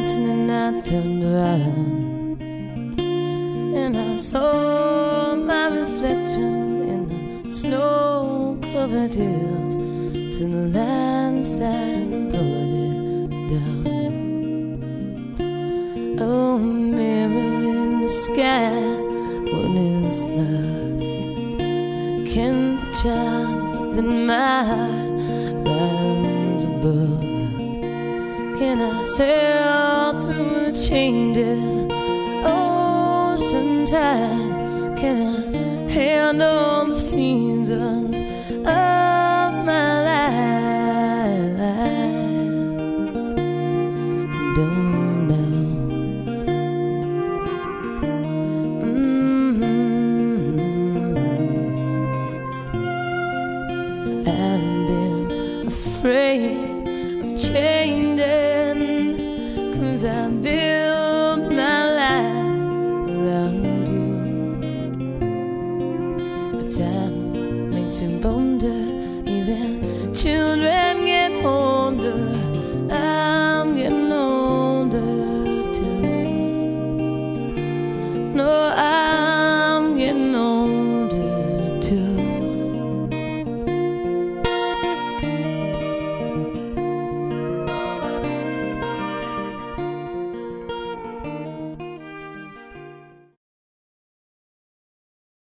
dancing and I turned around, and I saw my reflection in the snow-covered hills till the landslide brought it down. Oh, mirror in the sky, what is love? Can the child within my heart rise above? Can I sail through the changing ocean tide? Can I handle the seasons of my life? I don't know. I've been afraid of changing, 'cause I built my life around you. But time makes it bolder, even children